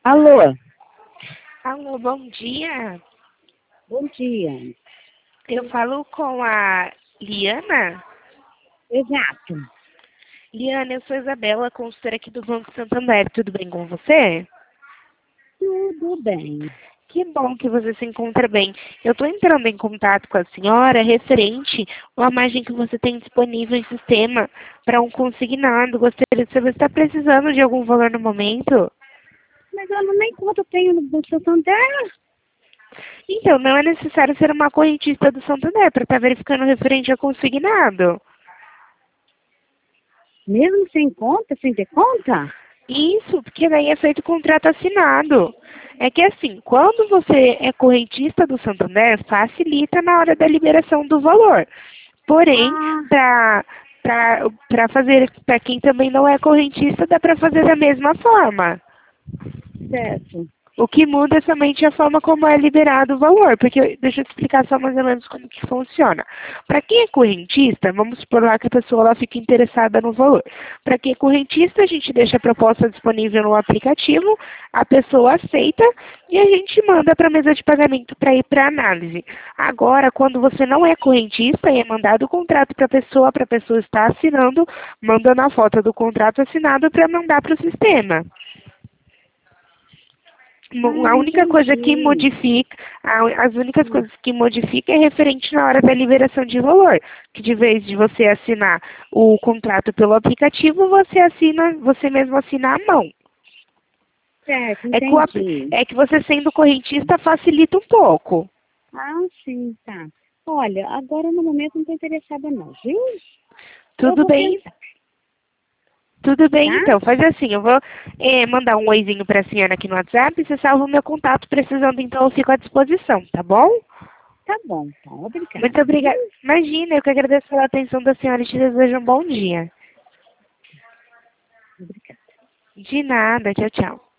Alô, Alô, bom dia. bom dia. Eu falo com a Liana. Exato. Liana, eu sou Isabela, consultora aqui do Banco Santander. Tudo bem com você? Tudo bem. Que bom que você se encontra bem. Eu estou entrando em contato com a senhora referente à margem que você tem disponível em sistema para um consignado. Gostaria de saber se está precisando de algum valor no momento. Mas eu não nem quanto tenho no Banco Santander. Então, não é necessário ser uma correntista do Santander para estar verificando referente a consignado. Mesmo sem conta, sem ter conta? Isso, porque daí é feito contrato assinado. É que assim, quando você é correntista do Santander, facilita na hora da liberação do valor. Porém, Ah, para fazer, para quem também não é correntista, dá para fazer da mesma forma. certo. O que muda é somente a forma como é liberado o valor, porque deixa eu te explicar só mais ou menos como que funciona. Para quem é correntista, vamos supor lá que a pessoa ela fica interessada no valor. Para quem é correntista, a gente deixa a proposta disponível no aplicativo, a pessoa aceita e a gente manda para a mesa de pagamento para ir para análise. Agora, quando você não é correntista e é mandado o contrato para a pessoa estar assinando, mandando a foto do contrato assinado para mandar para o sistema. A Ah, única coisa que entendi. modifica, as únicas Hum, coisas que modifica é referente na hora da liberação de valor, que de vez de você assinar o contrato pelo aplicativo, você mesmo assina à mão. certo, É que, entendi. é que você sendo correntista facilita um pouco. Ah, sim, tá. Olha, agora no momento não estou interessada não, viu? Eu Tudo vou bem? pensar, Tudo bem, tá? então. Faz assim, eu vou mandar um oizinho para a senhora aqui no WhatsApp, você salva o meu contato, precisando, então eu fico à disposição, tá bom? Tá bom, então. Obrigada, Muito viu? obrigada. Imagina, eu que agradeço pela atenção da senhora e te desejo um bom dia. Obrigada. De nada, tchau, tchau.